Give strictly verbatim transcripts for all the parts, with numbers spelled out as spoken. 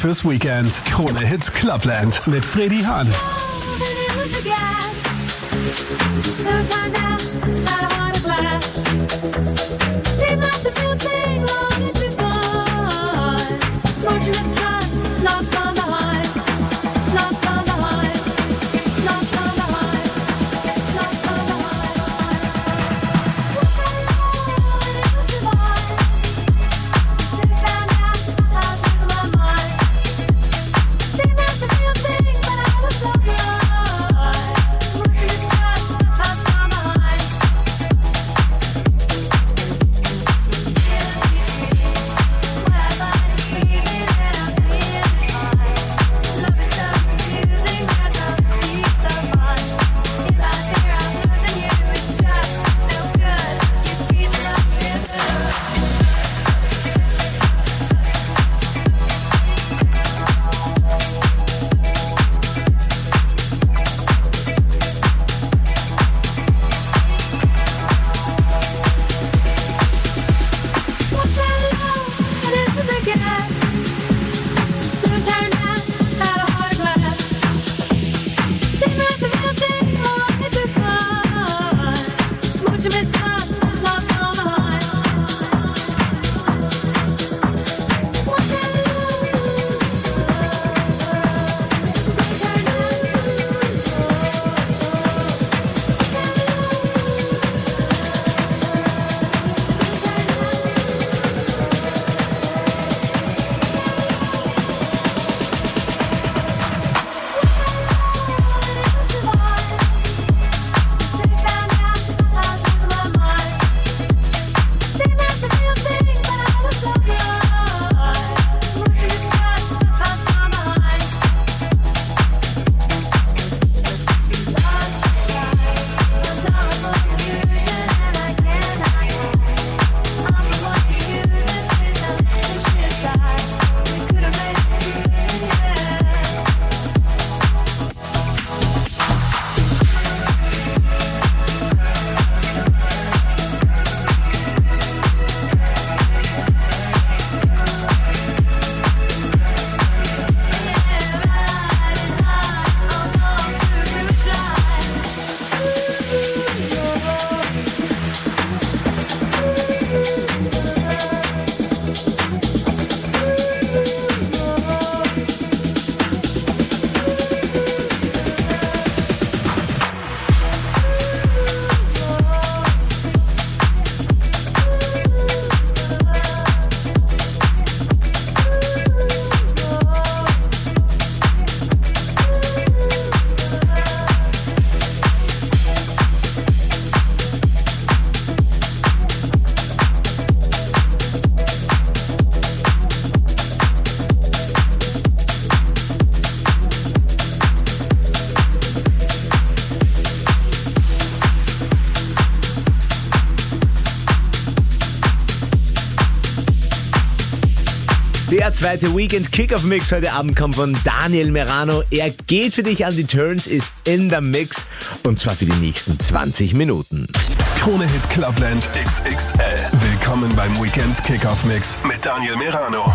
fürs Weekend. Krone Hits Clubland mit Freddy Hahn. Der zweite Weekend-Kick-Off-Mix heute Abend kommt von Daniel Merano. Er geht für dich an die Turns, ist in der Mix und zwar für die nächsten zwanzig Minuten. Krone Hit Clubland X X L. Willkommen beim Weekend-Kick-Off-Mix mit Daniel Merano.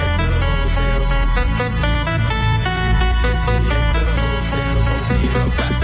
Got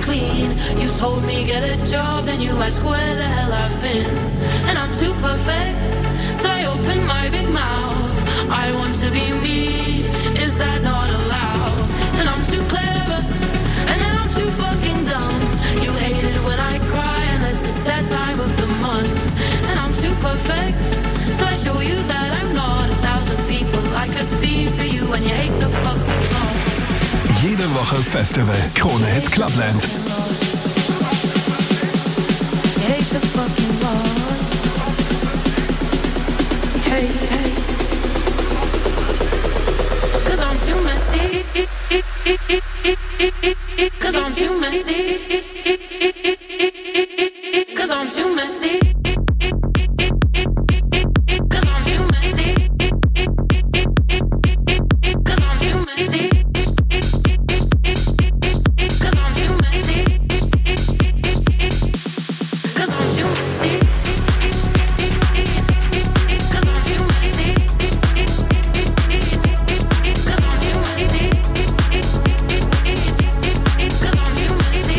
clean. You told me get a job, then you ask where the hell I've been. And I'm too perfect, so I open my big mouth. I want to be me, is that not allowed? And I'm too clever, and then I'm too fucking dumb. You hate it when I cry, unless it's that time of the month. And I'm too perfect, so I show you that I'm not a thousand people I could be for you, and you hate the fucking law. Jede Woche Festival. Krone Hits Clubland. You hate the fucking law. Hey, hey. Cause I'm too messy. Cause I'm too messy. Cause I'm too messy. Cause I'm too messy. Cause I'm too messy. Cause I'm too messy. Cause I'm too messy. Cause I'm too messy. Cause I'm too messy. Cause I'm too messy.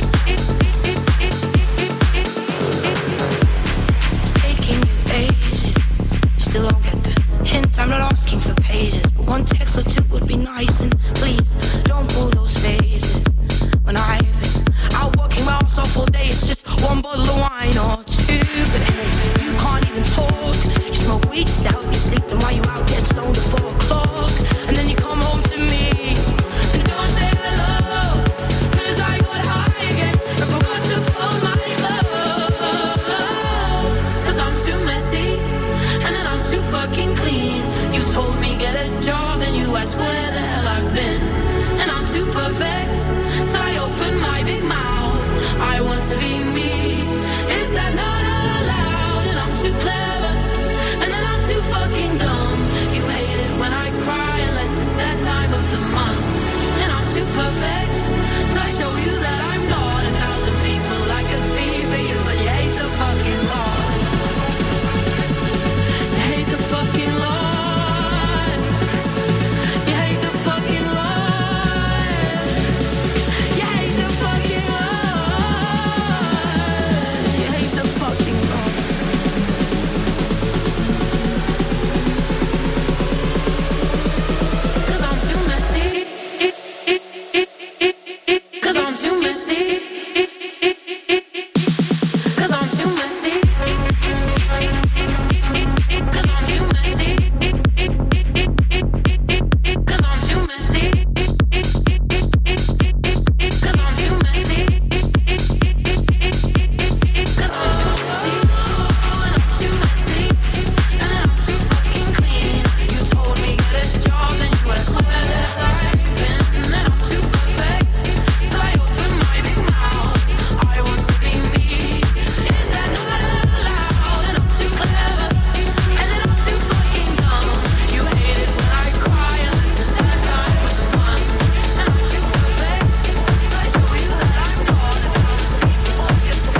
It's taking you ages. You still don't get the hint. I'm not asking for pages, but one text or two would be nice. And please don't pull those phases. When I've been out working my ass off all day, it's just one bottle of wine or two. But hey, you can't even talk. You smoke weed just to help you sleep. Then why you out getting stoned at four o'clock? And then you come home to me and don't say hello. Cause I got high again and forgot to fold my clothes. Cause I'm too messy and then I'm too fucking clean. You told me get a job and you asked where the hell I've been. And I'm too perfect till I open my big mouth. I want to be me, is that not allowed? And I'm too clever and then I'm too fucking dumb. You hate it when I cry unless it's that time of the month. And I'm too perfect till I show you that I'm not a thousand people I could be for you. And you hate the fucking law. You hate the fucking law. You hate the fucking law. You hate the fucking law. You hate the fucking law. Cause I'm too messy. Cause I'm too messy. Cause I'm too messy. Cause I'm too messy. Cause I'm too messy. Cause I'm too messy. Cause I'm too messy. And I'm too messy. And then I'm too fucking clean. You told me get a job and you asked where the hell I've been. And then I'm too perfect till I open my big mouth. I want to be me. Is that not allowed? And I'm too clever. And then I'm too fucking dumb. You hate it when I cry unless it's that time of the month. And I'm too perfect till I show you that I'm not a thousand people I could be.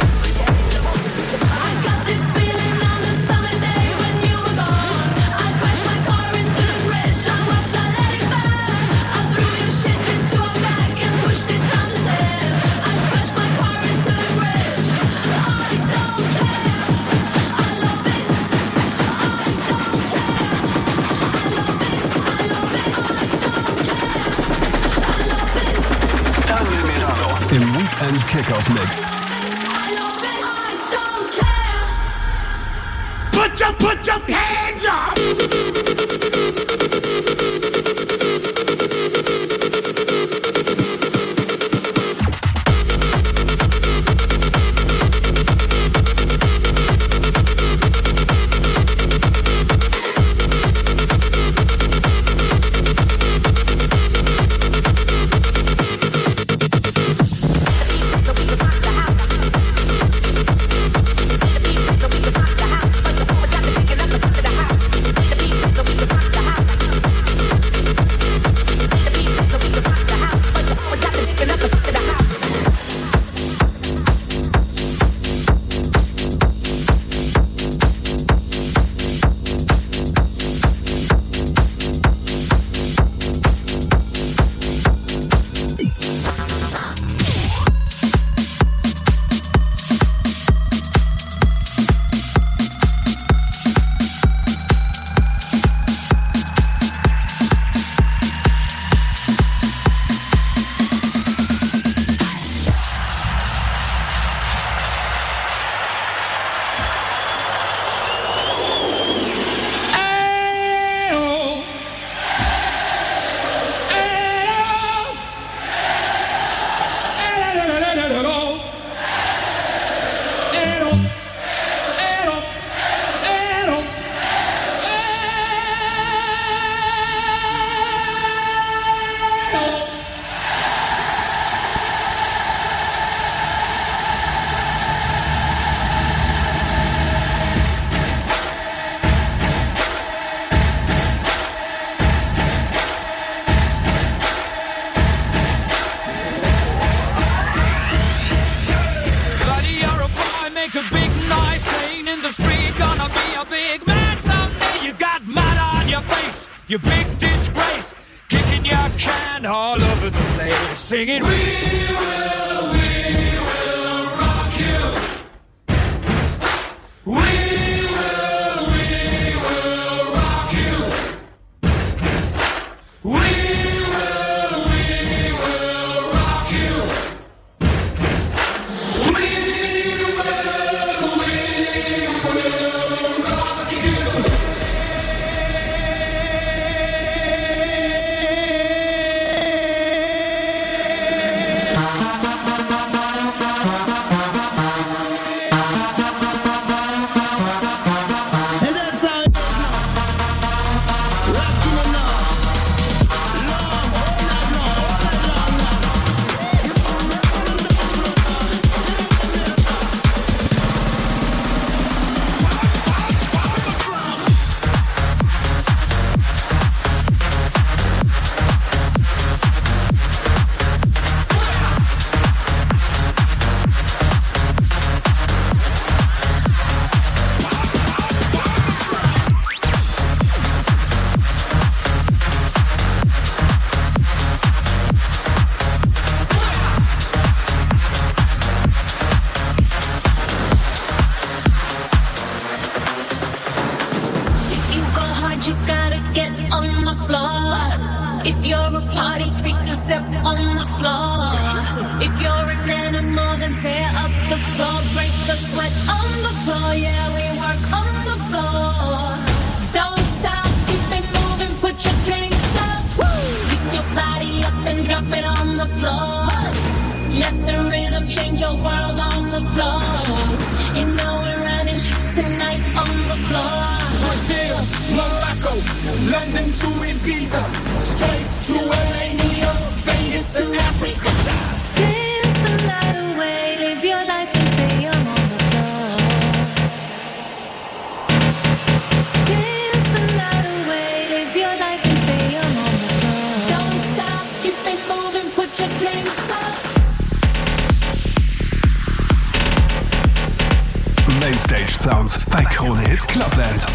I got this feeling on the summer day when you were gone. I crashed my car into the bridge. I watched, I let it burn. I threw your shit into a bag and pushed it down the stairs. I crashed my car into the bridge. I don't care. I love it. I don't care. I love it. I love it. I don't care. I love it. Daniel Merano im Weekend Kickoff Mix. I love it. I don't care. Put your, put your hands up! But you always got to pick it up and put it in the house. you big disgrace, kicking your can all over the place, singing, we will, we will rock you. We will, we will rock you. We will, we will rock you. We will, we will rock you. Mainstage Sounds bei Krone Hits Clubland.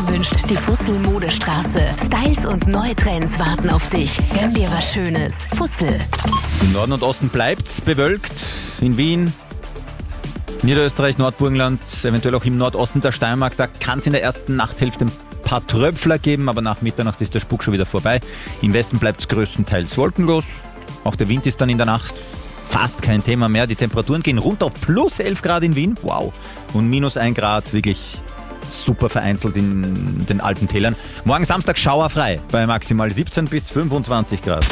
wünscht die Fussel Modestraße. Styles und neue Trends warten auf dich. Gönn dir was Schönes. Fussel. Im Norden und Osten bleibt's bewölkt. In Wien, Niederösterreich, Nordburgenland, eventuell auch im Nordosten der Steiermark. Da kann es in der ersten Nachthälfte ein paar Tröpfler geben, aber nach Mitternacht ist der Spuk schon wieder vorbei. Im Westen bleibt es größtenteils wolkenlos. Auch der Wind ist dann in der Nacht fast kein Thema mehr. Die Temperaturen gehen runter auf plus elf Grad in Wien. Wow. Und minus ein Grad, wirklich super vereinzelt in den Alpentälern. Morgen Samstag schauerfrei bei maximal siebzehn bis fünfundzwanzig Grad.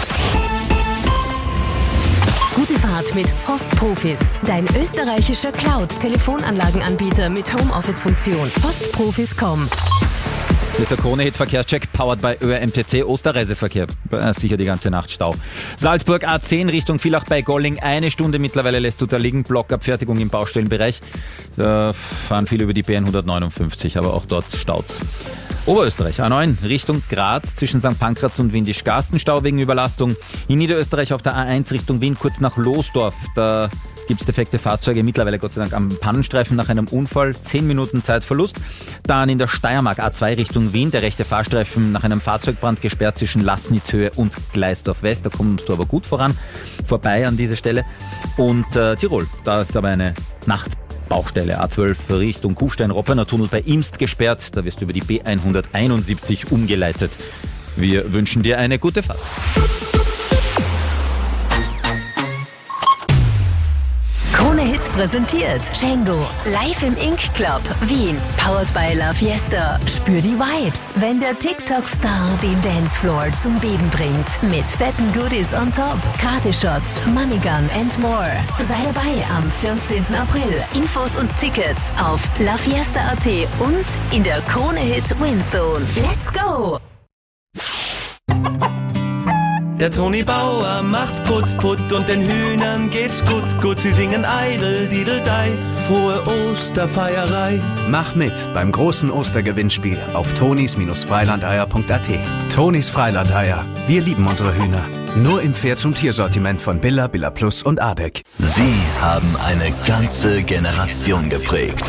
Gute Fahrt mit Postprofis. Dein österreichischer Cloud-Telefonanlagenanbieter mit Homeoffice-Funktion. Postprofis Punkt com. Das ist der Krone-Hit-Verkehrscheck, powered by Ö R M T C. Osterreiseverkehr, äh, sicher die ganze Nacht Stau. Salzburg A zehn Richtung Villach bei Golling, eine Stunde mittlerweile lässt du da liegen. Blockabfertigung im Baustellenbereich. Da fahren viele über die B hundertneunundfünfzig, aber auch dort staut's. Oberösterreich, A neun, Richtung Graz, zwischen Sankt Pankraz und Windischgarsten, Stau wegen Überlastung. In Niederösterreich auf der A eins Richtung Wien, kurz nach Losdorf, da gibt's defekte Fahrzeuge, mittlerweile Gott sei Dank am Pannenstreifen nach einem Unfall, zehn Minuten Zeitverlust. Dann in der Steiermark A zwei Richtung Wien, der rechte Fahrstreifen nach einem Fahrzeugbrand gesperrt zwischen Lassnitzhöhe und Gleisdorf West, da kommst du aber gut voran, vorbei an diese Stelle. Und äh, Tirol, da ist aber eine Nacht Baustelle A zwölf Richtung Kufstein-Roppener Tunnel bei Imst gesperrt. Da wirst du über die B hunderteinundsiebzig umgeleitet. Wir wünschen dir eine gute Fahrt. Krone Hit präsentiert Django live im Ink Club Wien. Powered by La Fiesta. Spür die Vibes, wenn der TikTok-Star den Dancefloor zum Beben bringt. Mit fetten Goodies on top, Gratis-Shots, Moneygun and more. Sei dabei am vierzehnten April. Infos und Tickets auf lafiesta punkt at und in der Krone Hit Winzone. Let's go! Der Toni Bauer macht Putt, Putt und den Hühnern geht's gut, gut. Sie singen Eidel, Dideldei, frohe Osterfeierei. Mach mit beim großen Ostergewinnspiel auf tonis Freilandeier punkt at. Tonis Freilandeier, wir lieben unsere Hühner. Nur im Pferd- und Tiersortiment von Billa, Billa Plus und Abeck. Sie haben eine ganze Generation geprägt.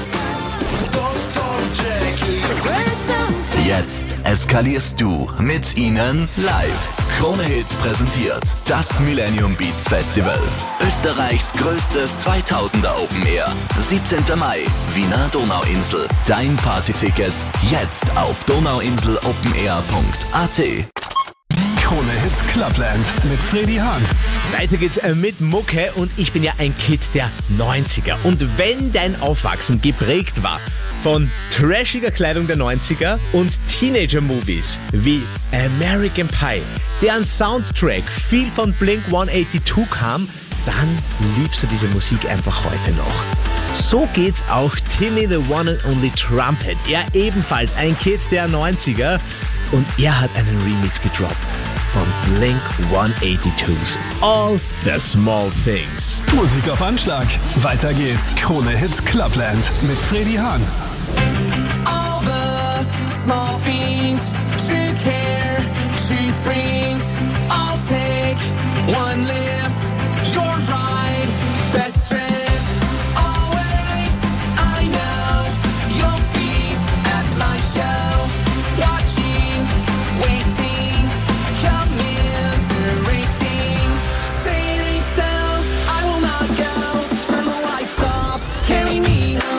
Jetzt eskalierst du mit ihnen live. Krone Hit präsentiert das Millennium Beats Festival. Österreichs größtes zweitausender Open Air. siebzehnten Mai, Wiener Donauinsel. Dein Partyticket jetzt auf donauinsel open air punkt at. Krone Hits Clubland mit Freddy Hahn. Weiter geht's mit Mucke und ich bin ja ein Kid der neunziger. Und wenn dein Aufwachsen geprägt war von trashiger Kleidung der neunziger und Teenager-Movies wie American Pie, deren Soundtrack viel von Blink hundertzweiundachtzig kam, dann liebst du diese Musik einfach heute noch. So geht's auch Timmy the One and Only Trumpet. Er ebenfalls ein Kid der neunziger und er hat einen Remix gedroppt von Blink hundertachtundzwei's All the Small Things. Musik auf Anschlag. Weiter geht's. Krone Hits Clubland mit Freddy Hahn. All the small things she care, she brings. I'll take one lift, your ride, best trip. Always, I know you'll be at my show, watching, waiting, commiserating. Saying so, I will not go. Turn the lights off, carry me home.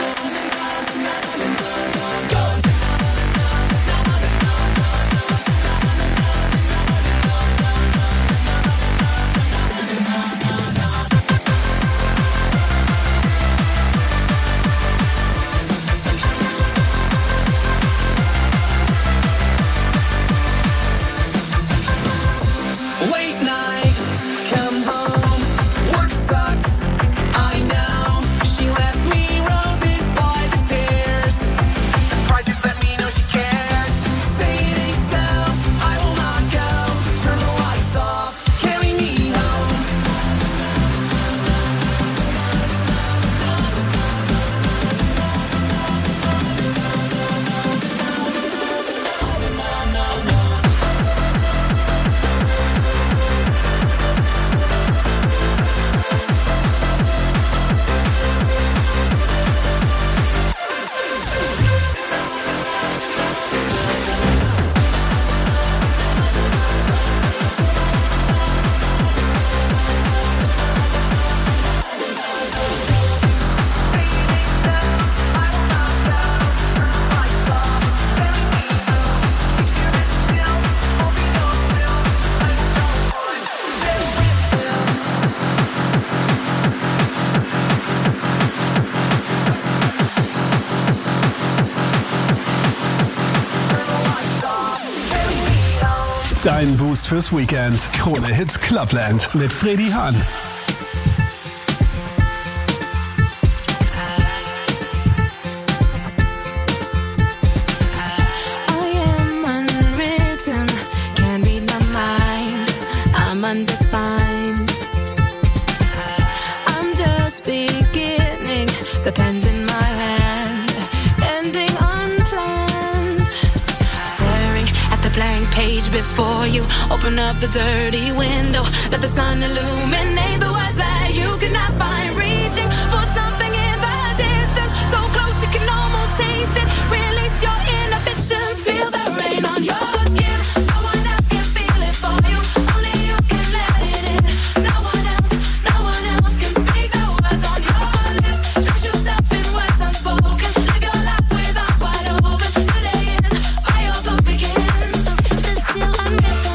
Dein Boost fürs Weekend. Krone Hits Clubland mit Freddy Hahn. I am unwritten, can't read my mind. I'm undefined. I'm just beginning, the pen's in my hand, ending unplanned. Staring at the blank page before you, open up the dirty window, let the sun illuminate the words that you could not find. Reaching for something in the distance, so close you can almost taste it. Release your inhibitions, feel the rain on your skin. No one else can feel it for you, only you can let it in. No one else, no one else can speak the words on your lips. Trust yourself in words unspoken, live your life with arms wide open. Today is where your book begins. It's still unwritten.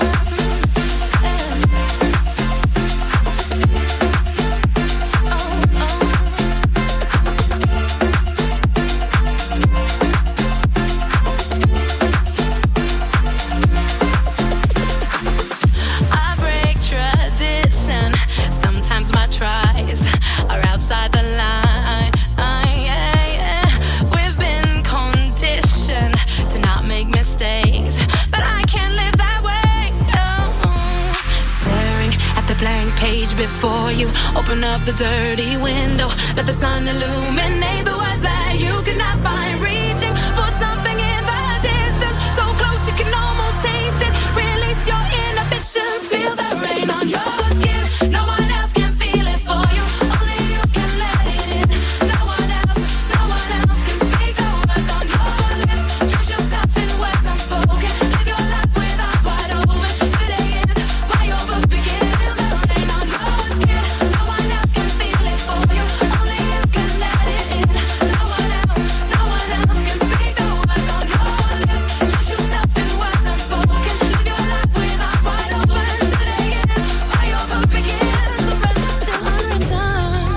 I break tradition. Sometimes my tries are outside the line. Yeah, yeah. We've been conditioned to not make mistakes, but I can't live that way. No. Staring at the blank page before you, open up the dirty window, let the sun illuminate the words that you could not find. Reaching for something in the distance, so close you can almost taste it. Release your inhibitions, feel the rain on your skin. No one else can feel it for you, only you can let it in. No one else, no one else can speak the words on your lips. Trust yourself in words unspoken, live your life with arms wide open. Today is where your book begins. Feel the rain on your skin. No one else can feel it for you, only you can let it in. No one else, no one else can speak the words on your lips. Trust yourself in words unspoken, live your life with arms wide open. Today is where your book begins. The rest is still unwritten.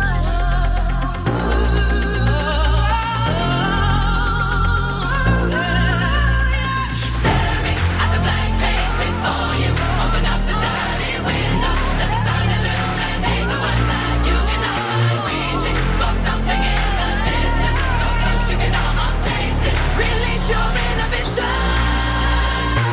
Staring at the blank page before you, open up the dirty window, let the sun illuminate the words that you cannot find. Reaching for something in the distance, so close you can almost taste it. Release your inhibitions.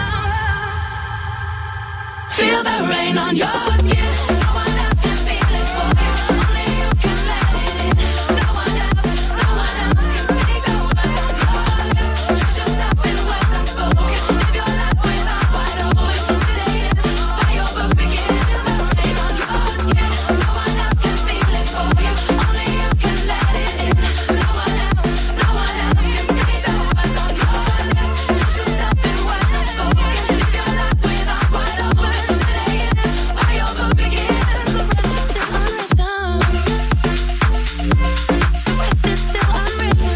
Feel the rain on your skin. No one else can feel it for you, only you can let it in. No one else, no one else can speak the words on your lips. Trust yourself in words unspoken, live your life with arms wide open. Today is where your book begins. Feel the rain on your skin. No one else can feel it for you, only you can let it in. No one else, no one else can speak the words on your lips. Trust yourself in words unspoken, live your life with arms wide open. Today is where your book begins. The rest is still unwritten. The rest is still unwritten.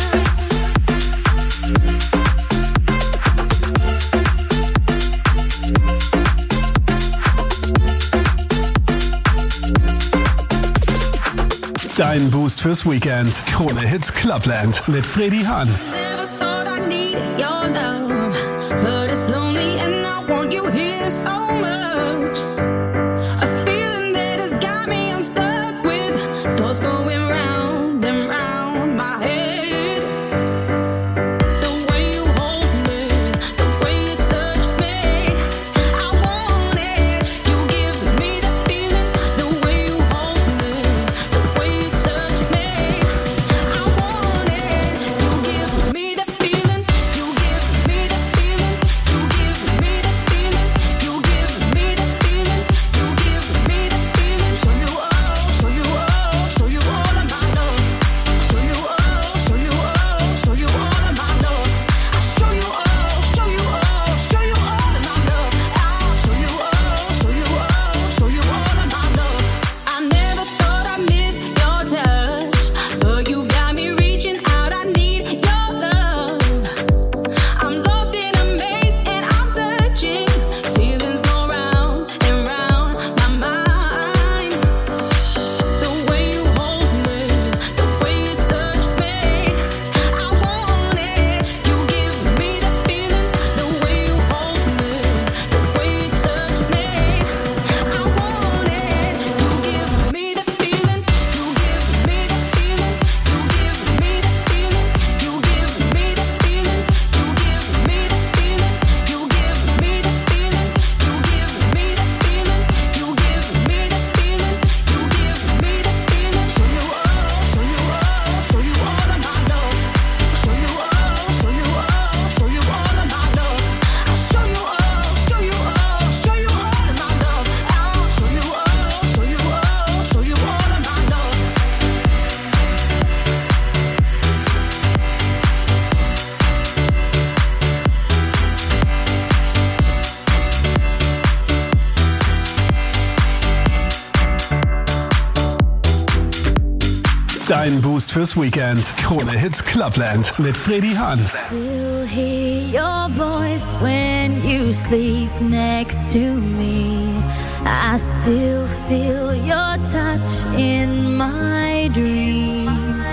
Dein Boost fürs Weekend. Krone Hits Clubland mit Freddy Hahn. Never thought I needed your love, but it's lonely and I want you here so much. A feeling that has got me unstuck with thoughts going round and round my head. The way you hold me, the way you touch me, I want it. You give me the feeling, the way you hold me, the way you touch me, I want it. You give me the Dein Boost fürs Weekend. Krone Hits Clubland mit Freddy Hahn. Still hear your voice when you sleep next to me. I still feel your touch in my dream.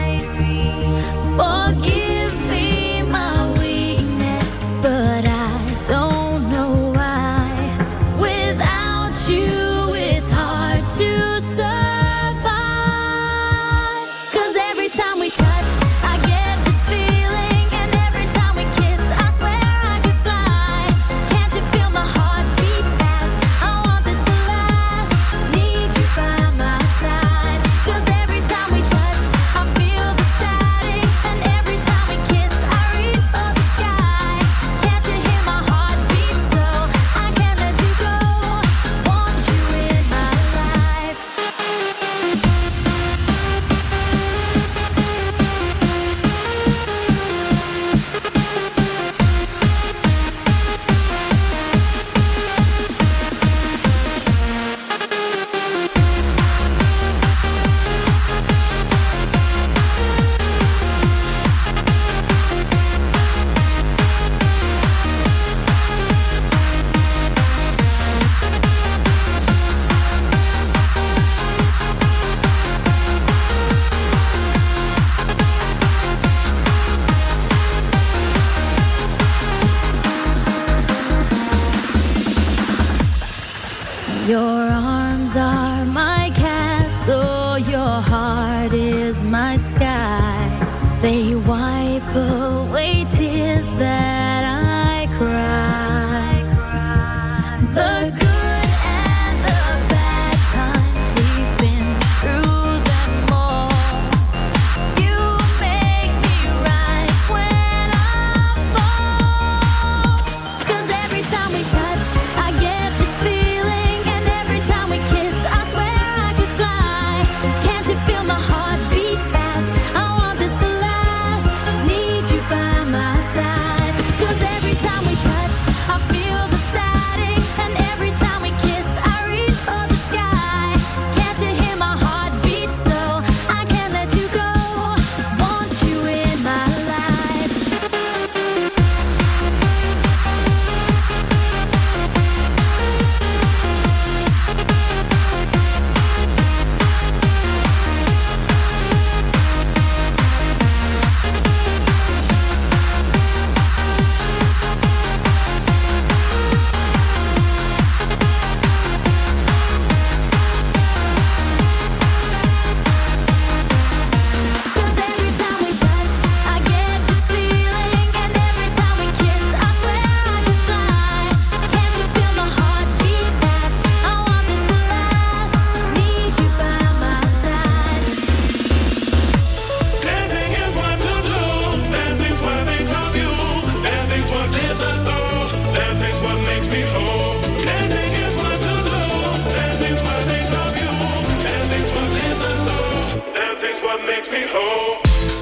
Forgive me my weakness, but I don't know why. Without you, it's hard to survive. 'Cause every time we touch, I get this feeling, and every time we kiss, I swear I could fly. Can't you feel my heart beat fast? I want this to last. Need you by my side. 'Cause every time we touch, I feel the static, and every time we kiss, I reach for the sky. Can't you hear my heart beat so? I can't let you go. Want you in my life. Your arms are my castle, your heart is my sky. They wipe away tears that I cry. The good and the bad times, we've been through them all. You make me rise when I fall. 'Cause every time we touch, I get this feeling, and every time we kiss, I swear I could fly. Can't you feel my heart beat fast? I want this to last. Need you by my side. 'Cause every time we touch, I feel the static, and every time we kiss, I reach for the sky. Can't you hear my heart beat so? I can't let you go. Want you in my life. Cause every time we touch, I get this feeling, and every time we kiss, I swear I could fly. Can't you feel my heart beat fast? I want this to last. Need you by my side. Dancing is what to do. Dancing's what I think of you. Dancing's what clears my soul. Dancing's what makes me whole. Dancing is what to do. Dancing's what I think of you. Dancing's what clears my soul. Dancing's what makes me whole.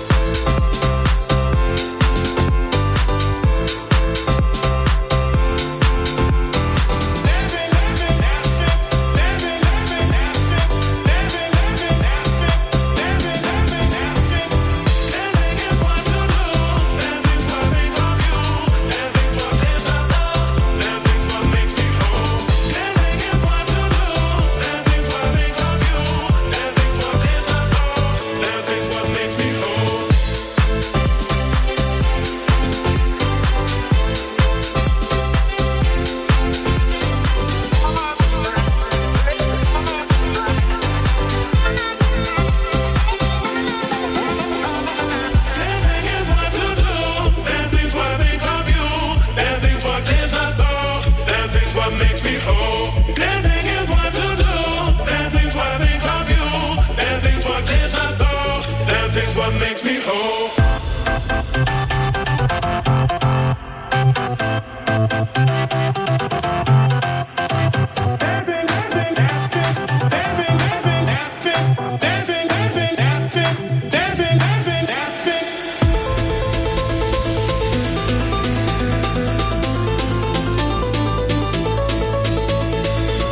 Makes me whole.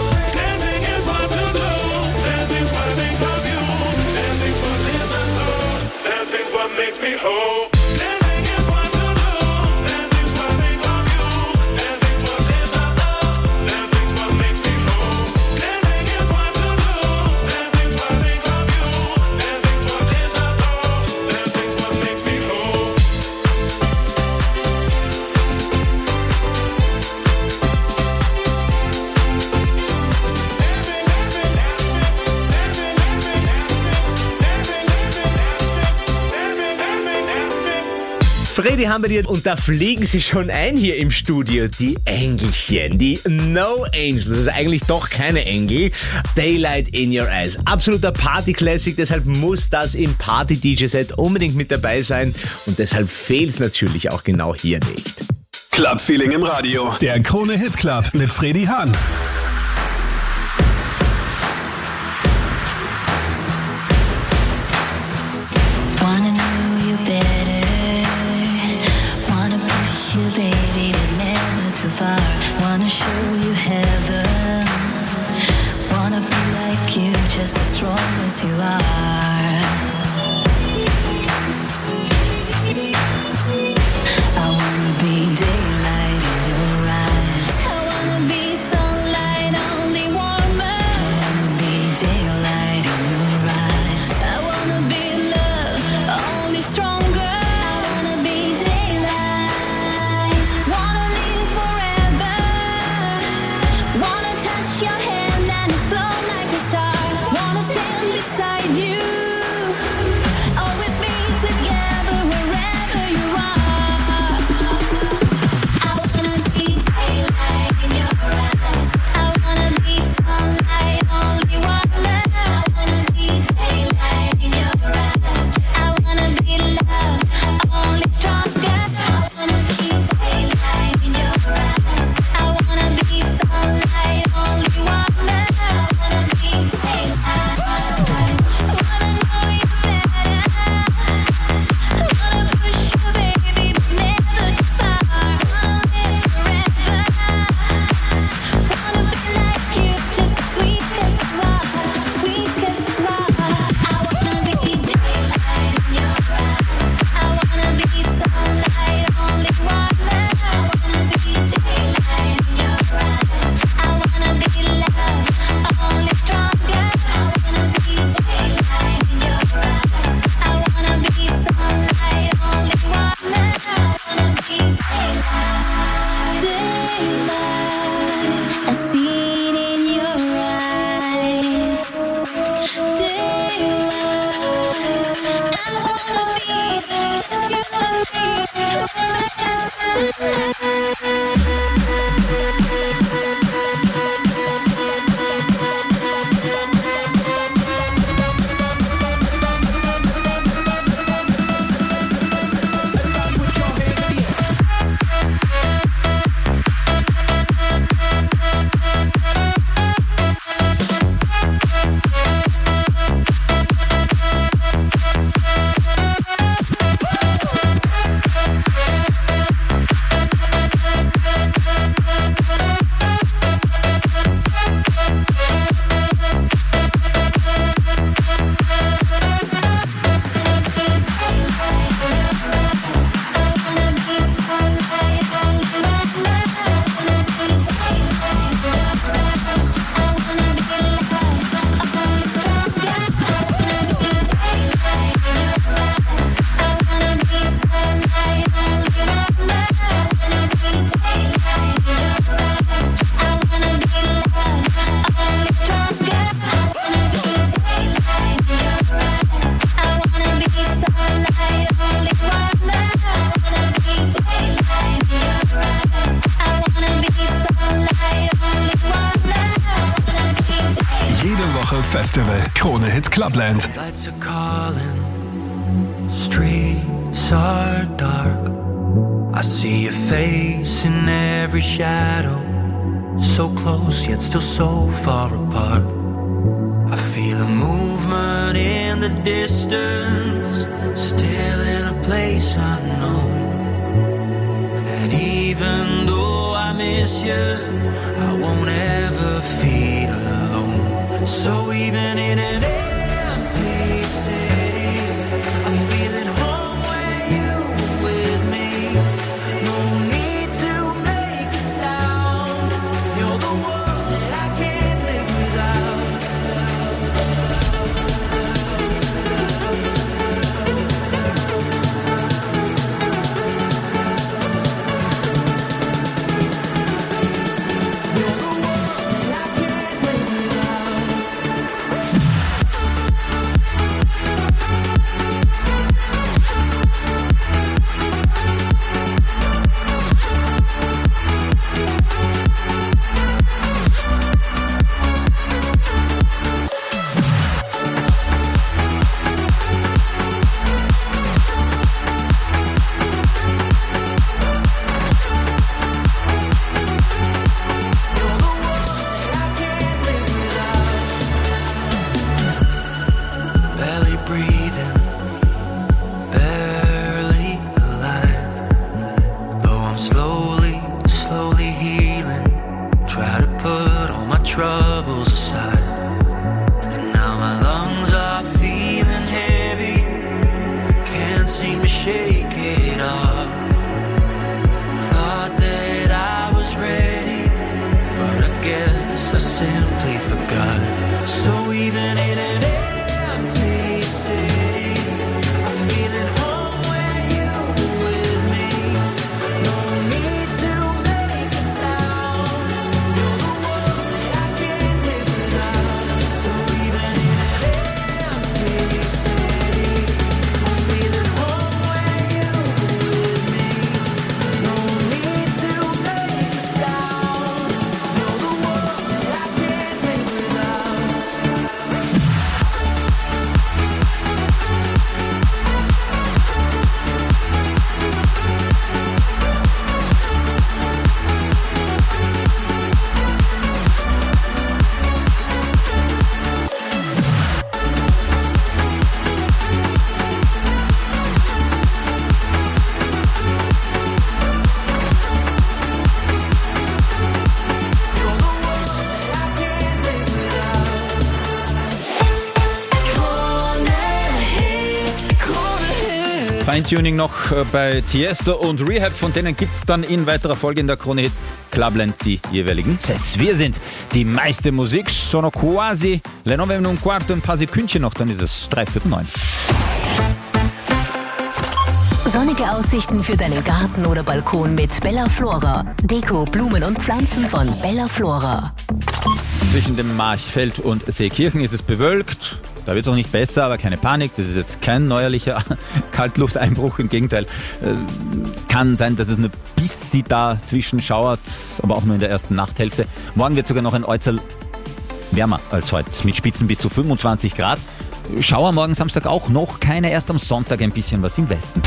Dancing is what to do. Dancing's what I think of you. Dancing's what clears my soul. Freddy haben wir dir und da fliegen sie schon ein hier im Studio. Die Engelchen, die No Angels, das ist eigentlich doch keine Engel. Daylight in Your Eyes. Absoluter Party-Classic, deshalb muss das im Party-D J-Set unbedingt mit dabei sein und deshalb fehlt es natürlich auch genau hier nicht. Club-Feeling im Radio. Der Krone-Hit Club mit Freddy Hahn. Wanna know you better. Wanna push you, baby, but never too far. Wanna show you heaven. Wanna be like you, just as strong as you are. I wanna be daylight in your eyes. I wanna be sunlight, only warmer. I wanna be daylight in your eyes. I wanna be love, only stronger. I wanna be daylight. Wanna live forever. Wanna touch your hand and explode like a star. Wanna stand beside you. Always be together wherever you are. I wanna be daylight in your eyes. I wanna be sunlight, only warmer. I wanna be daylight in your eyes. I wanna be love, only stronger. I wanna be daylight in your eyes. I wanna be sunlight, only warmer. I wanna be daylight. Wanna know you better. Wanna push you, baby, but never too far. Wanna live forever. Wanna be like you, just as sweet as you are, weak as you are. I wanna be daylight in your eyes. I wanna be sunlight, only warmer. I wanna be daylight in your eyes. I wanna be love, only stronger. I wanna be daylight in your eyes. I wanna be sunlight, only warmer. I wanna be daylight, daylight. I see it in your eyes, daylight. I wanna be just you and me, Jede Woche Festival. Krone-Hit Clubland. Lights are calling, streets are dark. I see your face in every shadow, so close yet still so far apart. I feel a movement in the distance, still in a place unknown. And even though I miss you, I won't ever feel alone. So even in an empty city, I feel at home when you're with me. No need to make a sound. You're the one that I can't live without. You're the one that I can't live without. seem to shake it off. Thought that I was ready, but I guess I simply forgot. So even in an empty city, I feel at home when you're with me. No need to make a sound. You're the one that I can't live without. So even in an empty city, I feel at home when you're with me. No need to make a sound. You're the one that I can't live without. Feintuning noch äh, bei Tiesto und Rehab, von denen gibt's dann in weiterer Folge in der Krone Hit Clubland die jeweiligen Sets. Wir sind die meiste Musik, sono quasi le nove e un quarto, ein paar Sekündchen noch, dann ist es drei Viertel neun. Sonnige Aussichten für deinen Garten oder Balkon mit Bella Flora. Deko, Blumen und Pflanzen von Bella Flora. Zwischen dem Marchfeld und Seekirchen ist es bewölkt. Da wird es auch nicht besser, aber keine Panik. Das ist jetzt kein neuerlicher Kaltlufteinbruch. Im Gegenteil, es kann sein, dass es nur bis sie da zwischen schauert, aber auch nur in der ersten Nachthälfte. Morgen wird sogar noch ein Äußerl wärmer als heute, mit Spitzen bis zu fünfundzwanzig Grad. Schauer morgen Samstag auch noch, keine, erst am Sonntag ein bisschen was im Westen.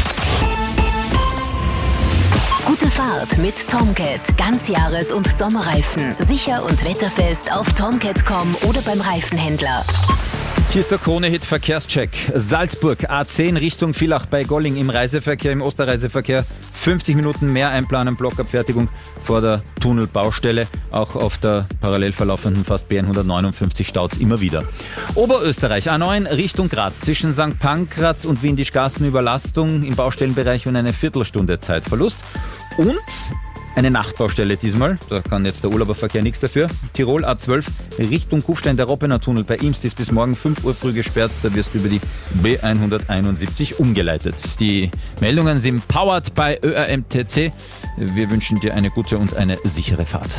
Gute Fahrt mit Tomcat. Ganzjahres- und Sommerreifen. Sicher und wetterfest auf tomcat punkt com oder beim Reifenhändler. Hier ist der Krone-Hit Verkehrscheck. Salzburg, A zehn Richtung Villach bei Golling im Reiseverkehr, im Osterreiseverkehr. fünfzig Minuten mehr einplanen, Blockabfertigung vor der Tunnelbaustelle. Auch auf der parallel verlaufenden fast B hundertneunundfünfzig staut's immer wieder. Oberösterreich, A neun Richtung Graz. Zwischen Sankt Pankraz und Windischgarsten Überlastung im Baustellenbereich und eine Viertelstunde Zeitverlust. Und eine Nachtbaustelle diesmal, da kann jetzt der Urlauberverkehr nichts dafür. Tirol A zwölf Richtung Kufstein, der Roppener Tunnel bei Imst ist bis morgen fünf Uhr früh gesperrt. Da wirst du über die B hunderteinundsiebzig umgeleitet. Die Meldungen sind powered bei Ö R M T C. Wir wünschen dir eine gute und eine sichere Fahrt.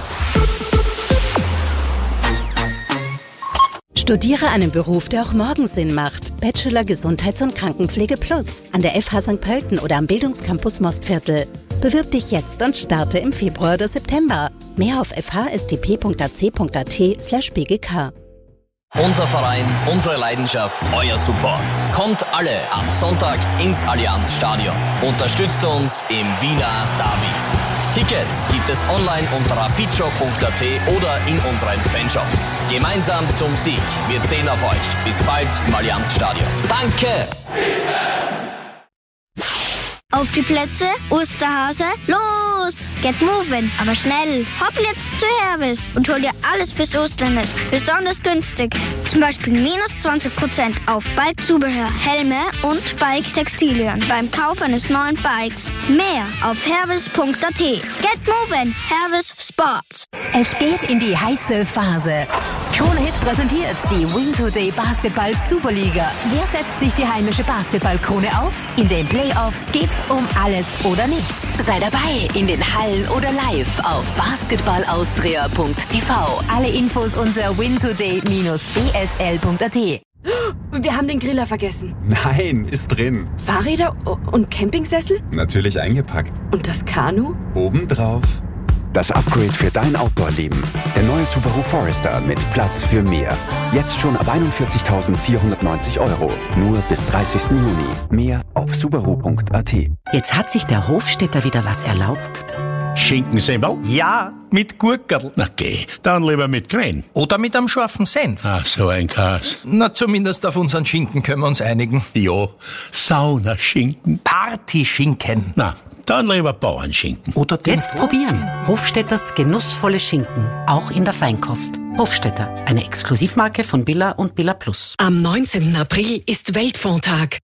Studiere einen Beruf, der auch morgen Sinn macht. Bachelor Gesundheits- und Krankenpflege Plus an der F H Sankt Pölten oder am Bildungscampus Mostviertel. Bewirb dich jetzt und starte im Februar oder September. Mehr auf f h s t p punkt a c punkt a t slash b g k. Unser Verein, unsere Leidenschaft, euer Support. Kommt alle am Sonntag ins Allianzstadion. Unterstützt uns im Wiener Derby. Tickets gibt es online unter rapidshop punkt a t oder in unseren Fanshops. Gemeinsam zum Sieg. Wir zählen auf euch. Bis bald im Allianzstadion. Danke! Auf die Plätze, Osterhase, los! Get moving, aber schnell. Hopp jetzt zu Hervis und hol dir alles fürs Osternest. Besonders günstig. Zum Beispiel minus zwanzig Prozent auf Bike-Zubehör, Helme und Bike-Textilien beim Kauf eines neuen Bikes. Mehr auf hervis punkt a t. Get moving, Hervis Sports. Es geht in die heiße Phase. Krone Hit präsentiert die Win Today Basketball Superliga. Wer setzt sich die heimische Basketballkrone auf? In den Playoffs geht's um alles oder nichts. Sei dabei in den Hallen oder live auf basketballaustria punkt t v. Alle Infos unter win today b s l punkt a t. Wir haben den Griller vergessen. Nein, ist drin. Fahrräder und Campingsessel? Natürlich eingepackt. Und das Kanu? Obendrauf. Das Upgrade für dein Outdoor-Leben. Der neue Subaru Forester mit Platz für mehr. Jetzt schon ab einundvierzigtausendvierhundertneunzig Euro. Nur bis dreißigsten Juni. Mehr auf subaru punkt a t. Jetzt hat sich der Hofstädter wieder was erlaubt. Schinkensemmel? Ja, mit Gurkerl. Na geh, dann lieber mit Kren. Oder mit einem scharfen Senf. Ach, so ein Kas. Na, zumindest auf unseren Schinken können wir uns einigen. Ja, Saunaschinken. Partyschinken. Na, dann lieber Bauernschinken. Oder den Jetzt probieren. Hofstädters genussvolle Schinken. Auch in der Feinkost. Hofstädter, eine Exklusivmarke von Billa und Billa Plus. Am neunzehnten April ist Weltfrauentag.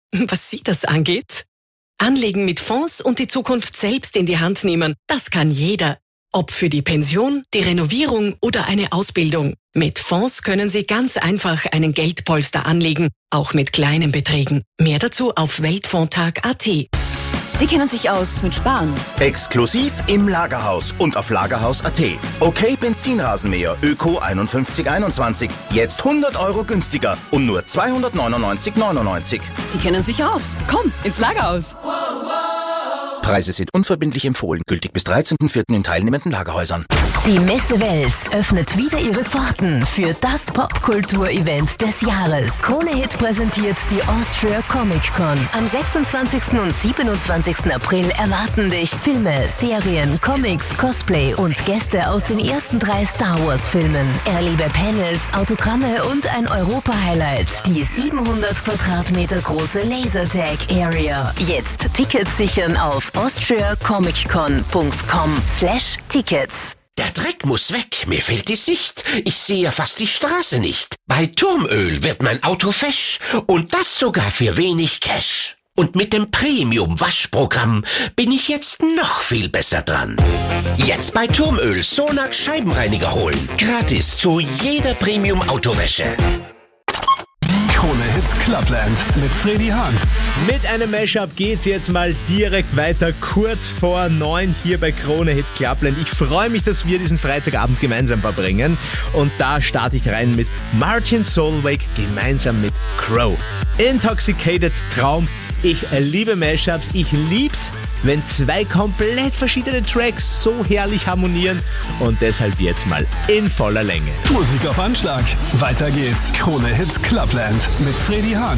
Was Sie das angeht? Anlegen mit Fonds und die Zukunft selbst in die Hand nehmen, das kann jeder. Ob für die Pension, die Renovierung oder eine Ausbildung. Mit Fonds können Sie ganz einfach einen Geldpolster anlegen, auch mit kleinen Beträgen. Mehr dazu auf weltfondtag punkt at. Die kennen sich aus mit Sparen. Exklusiv im Lagerhaus und auf lagerhaus punkt at. Okay Benzinrasenmäher Öko einundfünfzig einundzwanzig. Jetzt hundert Euro günstiger und nur zweihundertneunundneunzig neunundneunzig. Die kennen sich aus. Komm, ins Lagerhaus. Preise sind unverbindlich empfohlen. Gültig bis dreizehnten vierten in teilnehmenden Lagerhäusern. Die Messe Wels öffnet wieder ihre Pforten für das Popkultur-Event des Jahres. Krone Hit präsentiert die Austria Comic Con. Am sechsundzwanzigsten und siebenundzwanzigsten April erwarten dich Filme, Serien, Comics, Cosplay und Gäste aus den ersten drei Star Wars Filmen. Erlebe Panels, Autogramme und ein Europa-Highlight. Die siebenhundert Quadratmeter große Lasertag Area. Jetzt Tickets sichern auf austriacomiccon punkt com slash tickets. Der Dreck muss weg, mir fehlt die Sicht. Ich sehe ja fast die Straße nicht. Bei Turmöl wird mein Auto fesch und das sogar für wenig Cash. Und mit dem Premium-Waschprogramm bin ich jetzt noch viel besser dran. Jetzt bei Turmöl Sonax Scheibenreiniger holen. Gratis zu jeder Premium-Autowäsche. Krone Hits Clubland mit Freddy Hahn. Mit einem Mashup geht's jetzt mal direkt weiter, kurz vor neun hier bei Krone Hit Clubland. Ich freue mich, dass wir diesen Freitagabend gemeinsam verbringen. Und da starte ich rein mit Martin Solveig gemeinsam mit Crow. Intoxicated Traum. Ich liebe Mashups, ich lieb's, wenn zwei komplett verschiedene Tracks so herrlich harmonieren. Und deshalb jetzt mal in voller Länge. Musik auf Anschlag. Weiter geht's. Krone Hits Clubland mit Freddy Hahn.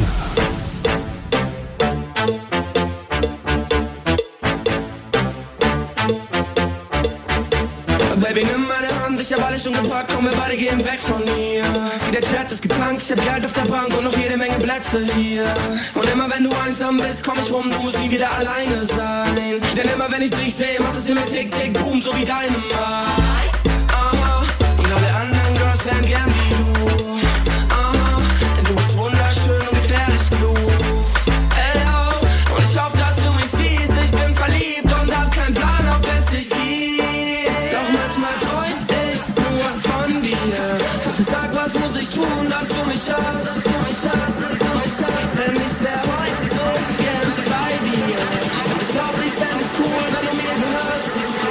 Baby, nimm meine Hand, ich hab alles schon gepackt, komm, wir beide gehen weg von hier. Sieh, der Chat ist getankt, ich hab Geld auf der Bank und noch jede Menge Plätze hier. Und immer wenn du einsam bist, komm ich rum, du musst nie wieder alleine sein. Denn immer wenn ich dich sehe, macht es immer tick, tick, boom, so wie deine Mai. Aha, und alle anderen Girls wären gern wie du. Aha, denn du bist wunderschön und gefährlich klug. Ey, oh, und ich hoffe, dass du mich siehst, ich bin verliebt und hab keinen Plan, ob es dich gibt. Manchmal träum ich nur von dir. Bitte sag, was muss ich tun, dass du mich hörst, dass du mich hörst, dass du mich hörst. Denn ich wär heute so gern bei dir. Und ich glaub, ich fänd es cool, wenn du mir gehörst.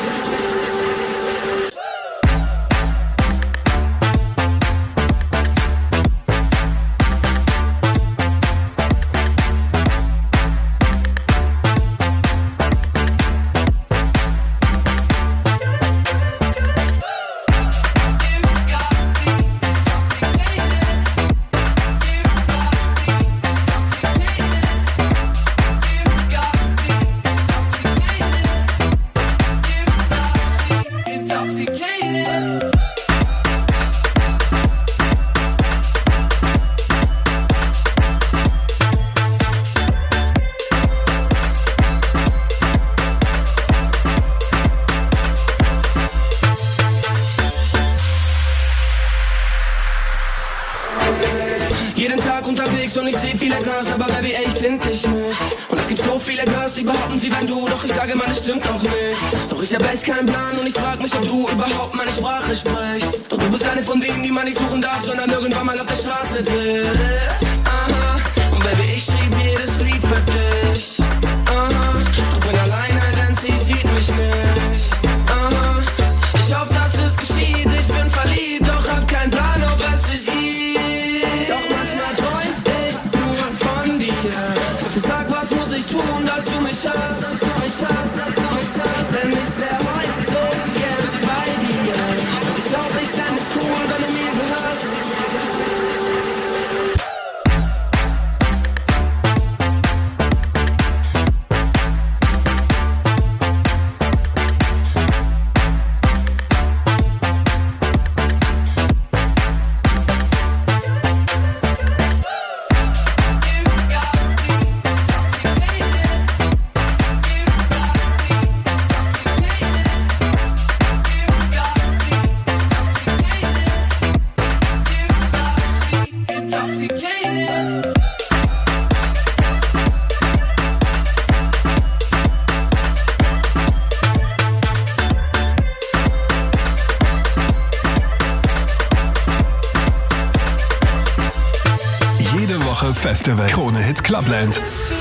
Jeden Tag unterwegs und ich seh viele Girls, aber Baby, ey, ich find dich nicht. Und es gibt so viele Girls, die behaupten, sie wären du, doch ich sage, man, das stimmt doch nicht. Doch ich hab echt keinen Plan und ich frag mich, ob du überhaupt meine Sprache sprichst. Doch du bist eine von denen, die man nicht suchen darf, sondern irgendwann mal auf der Straße trifft. Aha, und Baby, ich schrieb jedes Lied für dich. Aha, doch bin alleine, denn sie sieht mich nicht. Aha, ich hoffe, dass es geschieht, ich bin verliebt, doch hab keinen Plan, ob es sich gibt. Doch manchmal träum ich nur von dir. Bitte sag, was muss ich tun, dass du mich hörst, dass du mich hörst, dass du mich hörst. Denn ich wär heute so gern bei dir. Und ich glaub, ich fänd es cool, wenn du mir gehörst. Festival. Krone Hit Clubland.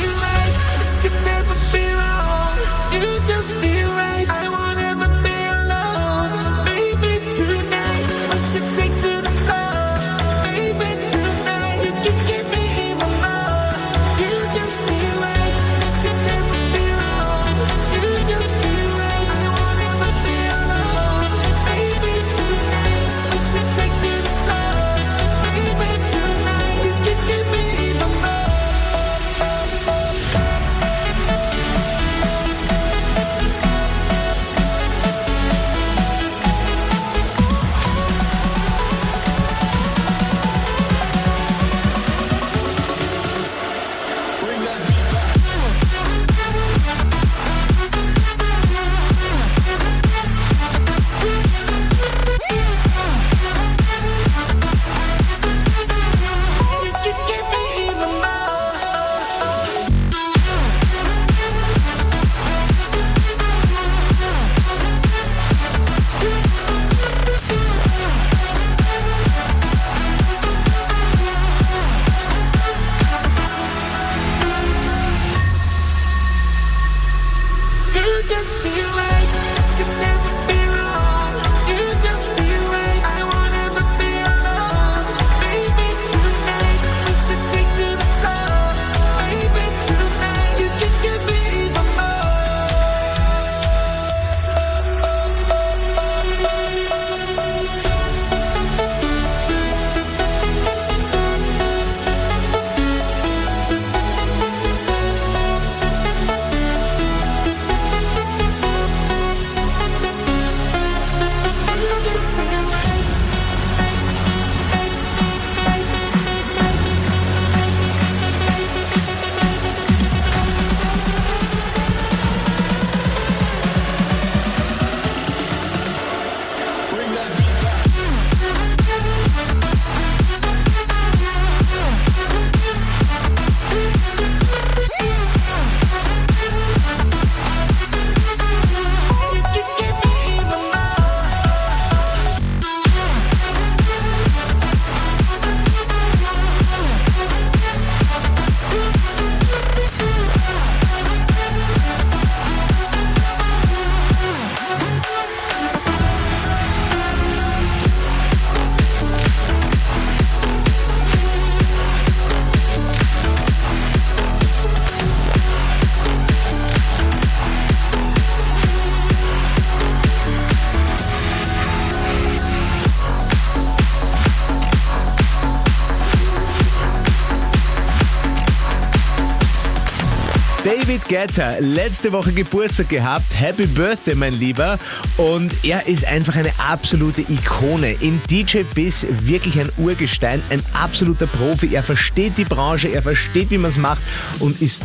David Guetta, letzte Woche Geburtstag gehabt. Happy Birthday, mein Lieber. Und er ist einfach eine absolute Ikone. Im D J-Biz wirklich ein Urgestein, ein absoluter Profi. Er versteht die Branche, er versteht, wie man es macht und ist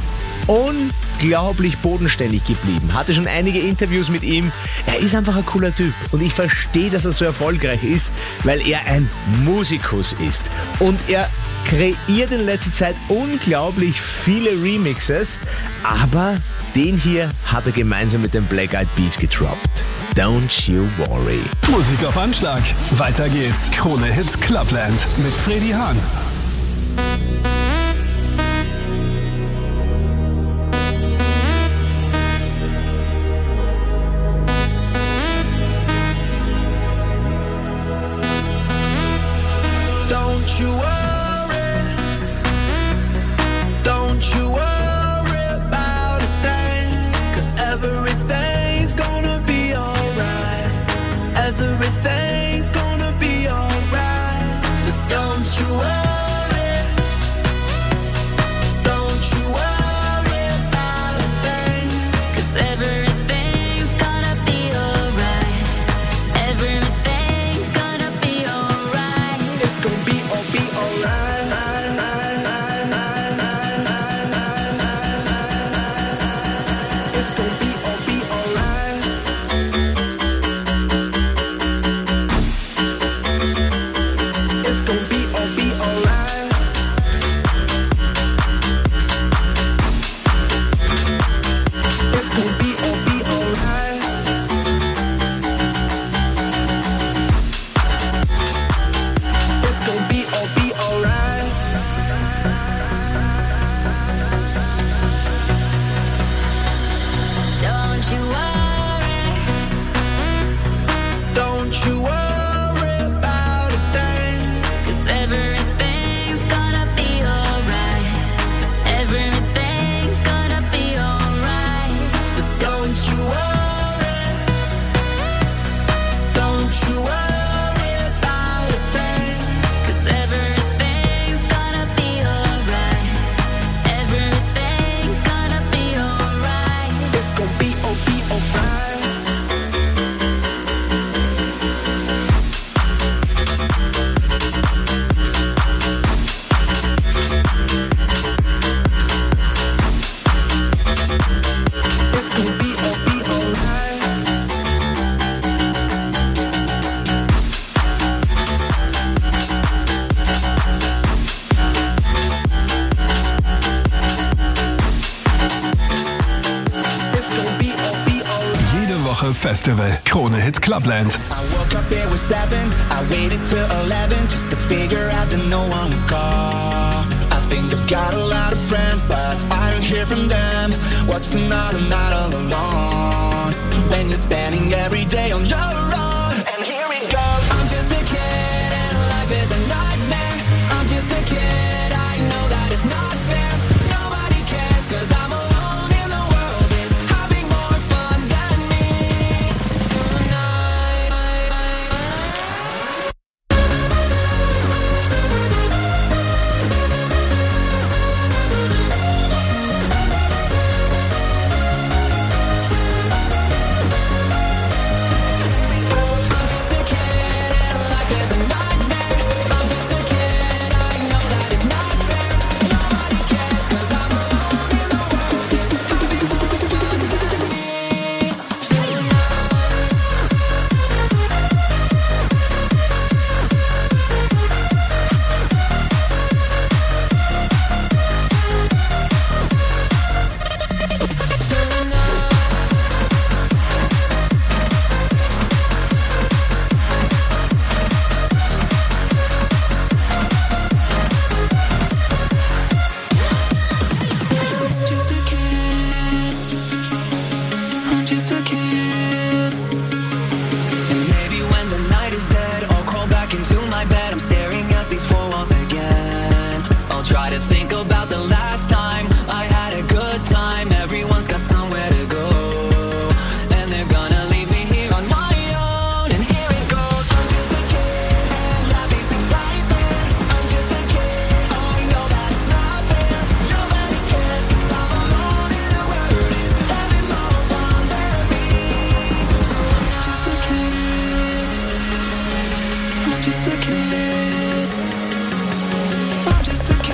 unglaublich bodenständig geblieben. Hatte schon einige Interviews mit ihm. Er ist einfach ein cooler Typ. Und ich verstehe, dass er so erfolgreich ist, weil er ein Musikus ist. Und er kreiert in letzter Zeit unglaublich viele Remixes, aber den hier hat er gemeinsam mit den Black Eyed Peas getroppt. Don't you worry. Musik auf Anschlag. Weiter geht's. Krone Hit Clubland mit Freddy Hahn. Don't you worry, don't you worry about a thing, 'cause everything's gonna be alright, everything's gonna be alright, so don't you worry. Woche Festival. Krone Hit Clubland. I woke up, it was seven. I waited till eleven just to figure out that no one would call. I think I've got a lot of friends, but I don't hear from them. What's another night all alone? When you're spending every day on your own. And here we go. I'm just a kid and life is a nightmare. I'm just a kid, I know that it's not fair. Nobody cares cause I'm alone in the world is having more fun than me tonight. I'm just a kid and life is a nightmare. I'm just a kid, I know that it's not fair. Nobody cares cause I'm alone in the world is having more fun than me Just a kid, I'm just a kid. And maybe when the night is dead, I'll crawl back into my bed. I'm staring at these four walls again. I'll try to think about the last time I had a good time. Everyone's got somewhere to go, and they're gonna leave me here on my own. And here it goes. I'm just a kid, and life isn't right there. I'm just a kid, I know that it's not fair. Nobody cares cause I'm alone in the world is having more fun than me. I'm just a kid, I'm just a kid.